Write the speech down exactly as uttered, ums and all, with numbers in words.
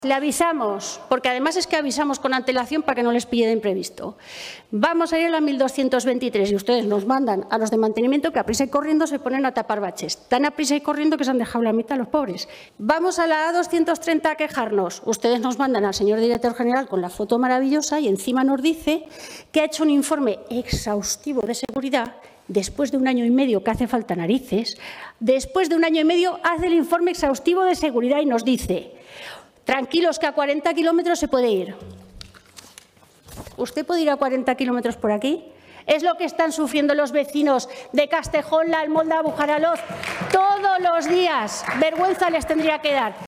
Le avisamos, porque además es que avisamos con antelación para que no les pille de imprevisto. Vamos a ir a la mil doscientos veintitrés y ustedes nos mandan a los de mantenimiento que a prisa y corriendo se ponen a tapar baches. Tan a prisa y corriendo que se han dejado la mitad los pobres. Vamos a la A doscientos treinta a quejarnos. Ustedes nos mandan al señor director general con la foto maravillosa y encima nos dice que ha hecho un informe exhaustivo de seguridad. Después de un año y medio que hace falta narices, después de un año y medio hace el informe exhaustivo de seguridad y nos dice: tranquilos, que a cuarenta kilómetros se puede ir. ¿Usted puede ir a cuarenta kilómetros por aquí? Es lo que están sufriendo los vecinos de Castejón, La Almolda, Bujaraloz todos los días. Vergüenza les tendría que dar.